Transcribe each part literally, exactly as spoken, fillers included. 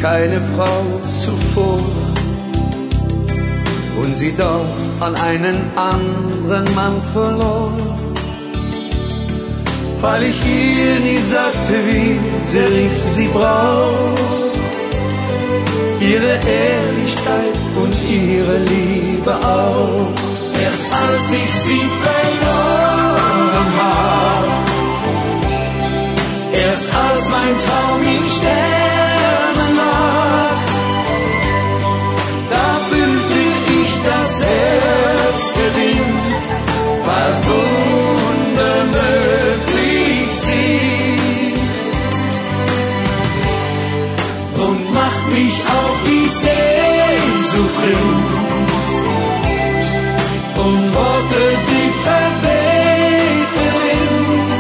keine Frau zuvor und sie doch an einen anderen Mann verlor, weil ich ihr nie sagte, wie sehr ich sie brauch, ihre Ehrlichkeit und ihre Liebe auch. Erst als ich sie verloren hab, erst als mein Traum in Sternen lag, da fühlte ich das Herz gewinnt, weil Wunder möglich sind. Und macht mich auch die Sehnsucht blind und Worte, die verwehte Wind.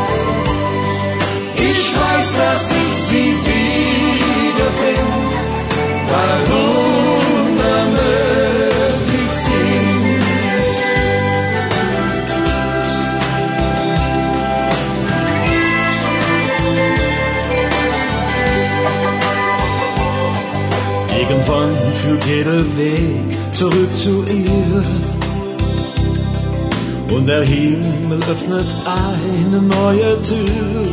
Ich weiß, dass ich sie wiederfind, weil Wunder möglich sind. Irgendwann führt jeder Weg zurück zu ihr und der Himmel öffnet eine neue Tür.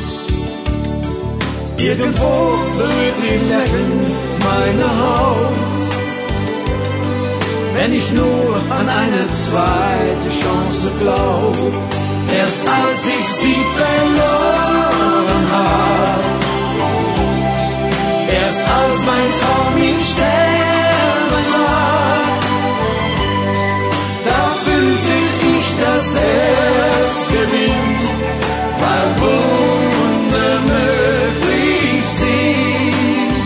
Irgendwo berührt die Lächeln meine Haut, wenn ich nur an eine zweite Chance glaub. Erst als ich sie verloren hab, erst als mein Traum in Sternen lag, da fühlte ich das Herz gewinnt, weil Wunder möglich sind.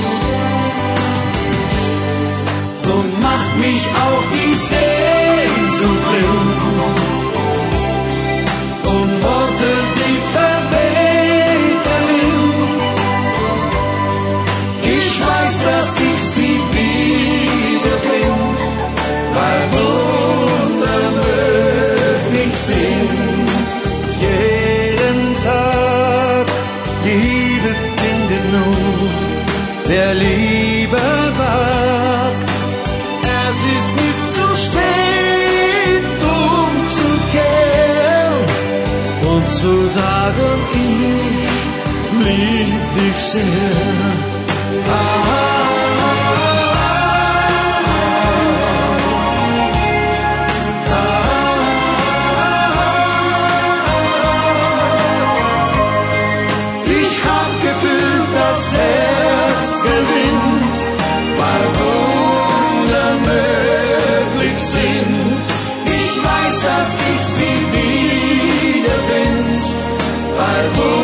Und macht mich auch die Sehnsucht blind und Worte, die verwehte Wind. Ich weiß, dass ich sie wiederfind, weil Wunder möglich sind. Jeden Tag Liebe findet nur, wer Liebe wagt. Es ist nicht zu spät, umzukehren und zu sagen, ich lieb dich sehr. Ah, ah, ah, ah. Ich hab gefühlt, das Herz gewinnt, weil Wunder möglich sind. Ich weiß, dass ich sie wiederfind, weil Wunder